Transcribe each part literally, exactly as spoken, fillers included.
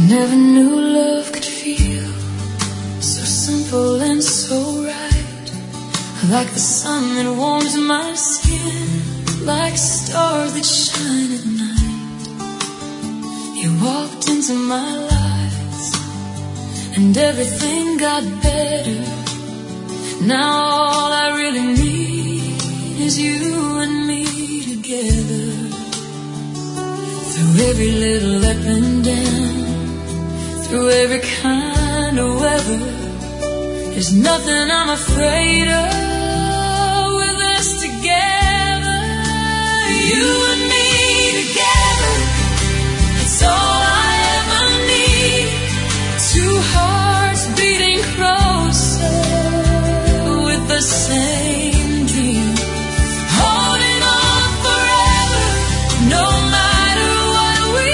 Never knew love could feel so simple and so right, like the sun that warms my skin, like stars that shine at night. You walked into my life and everything got better. Now all I really need is you and me together. Through every little up and down, through every kind of weather, there's nothing I'm afraid of with us together. You and me together, it's all I ever need. Two hearts beating closer with the same dream, holding on forever, no matter what we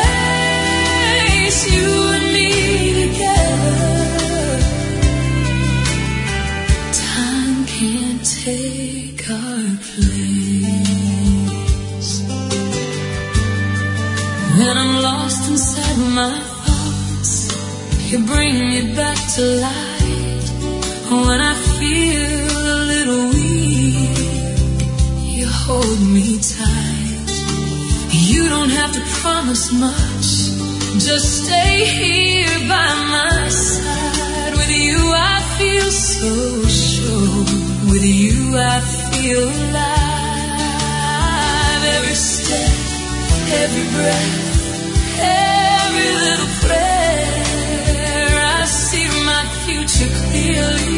face. You and me together, time can't take our place. When I'm lost inside my thoughts, you bring me back to life. When I feel a little weak, you hold me tight. You don't have to promise much, just stay here by my side. With you I feel so sure, with you I feel alive. Every step, every breath, every little prayer, I see my future clearly.